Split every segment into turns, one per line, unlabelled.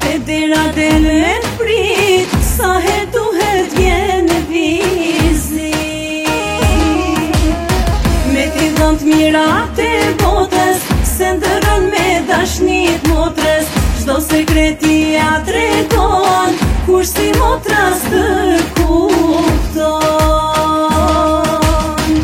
Te dera del me prit, sa her duhet vjen vizit. Me t'i dhënë t'mirat e botës, se ndërën me dashnit motrës. Çdo sekreti ja tregon, kur si motras kupton.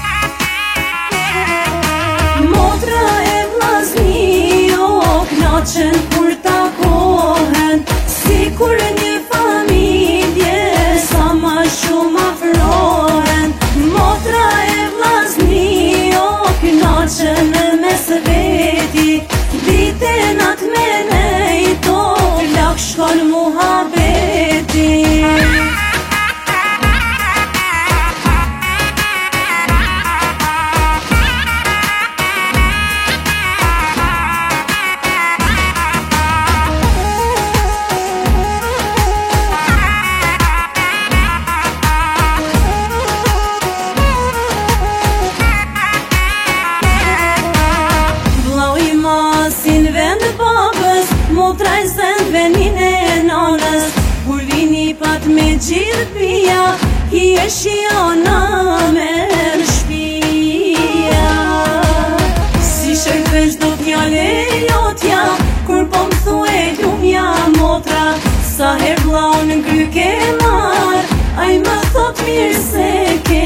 Motra e vllazni o knaqen kur takohen, si kur një familje sa ma shumë afrohen. Motra e vllazni o knaqen në mes veti, dite nat me nejto, lak shkon muhabeti. Sin vend babës, motra i zend venin e nanës. Kur vini pat me gjithë pia, hi e shiona me shpia. Si shërbesh do t'jale jotja, kur po m'thue lumja motra. Sa her vlau në ngry ke mar, a i më thot mirë se ke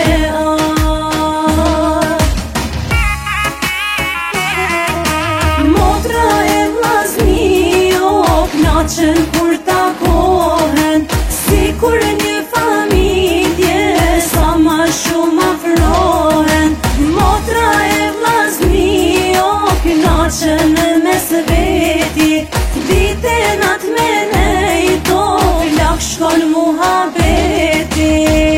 knaqen kur takohen, si kur një familje sa ma shumë afrohen. Motra e vllazni o knaqen në mes veti, dite nat me nejto, lak shkon muhabeti.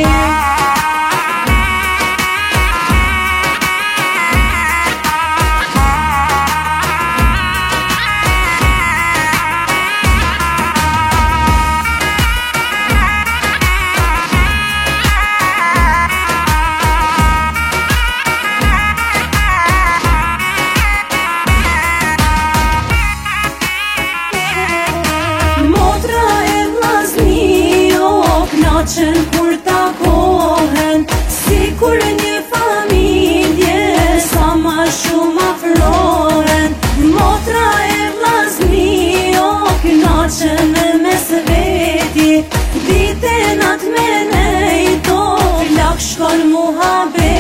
Knaqen kur takohen, si kur një familje sa ma shumë afrohen. Motra e vllazni o knaqen në mes veti, dite nat me nejto, lak shkon muhabeti.